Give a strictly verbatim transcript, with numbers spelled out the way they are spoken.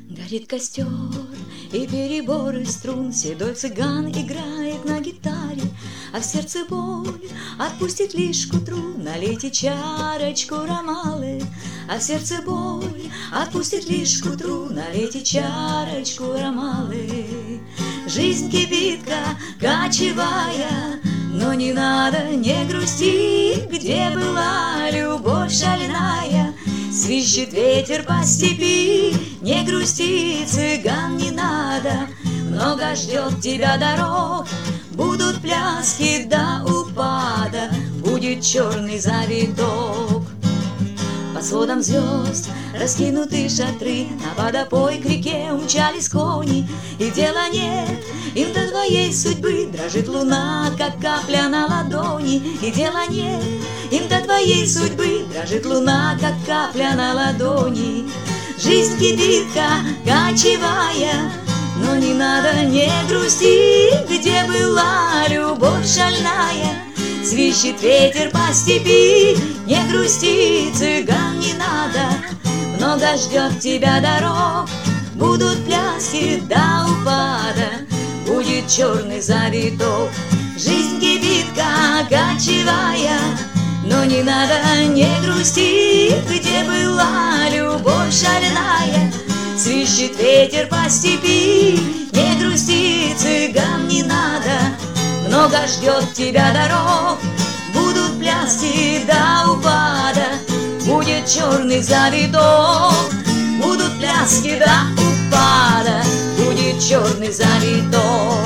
Горит костер и переборы струн, седой цыган играет на гитаре, а в сердце боль отпустит лишь к утру. Налейте чарочку ромалы, а в сердце боль отпустит лишь к утру. Налейте чарочку ромалы. Жизнь кипитка кочевая, но не надо, не грусти, где была любовь шальная. Свищет ветер по степи, не грусти, цыган, не надо. Много ждет тебя дорог, будут пляски до упада, будет черный завиток. Под сводом звезд раскинуты шатры, на водопой к реке умчались кони, и дела нет им до твоей судьбы. Дрожит луна, как капля на ладони, и дела нет им до твоей судьбы. Дрожит луна, как капля на ладони. Жизнь кипитка кочевая, но не надо, не грусти, где была любовь шальная. Свищет ветер по степи, не грусти, цыган, не надо. Много ждет тебя дорог, будут пляски до упада, будет черный завиток. Жизнь кипитка кочевая, но не надо, не грусти, где была любовь шальная. Свищет ветер по степи, не грусти, цыган, не надо. Много ждет тебя дорог, будут пляски до упада, будет черный завиток. Будут пляски до упада, будет черный завиток.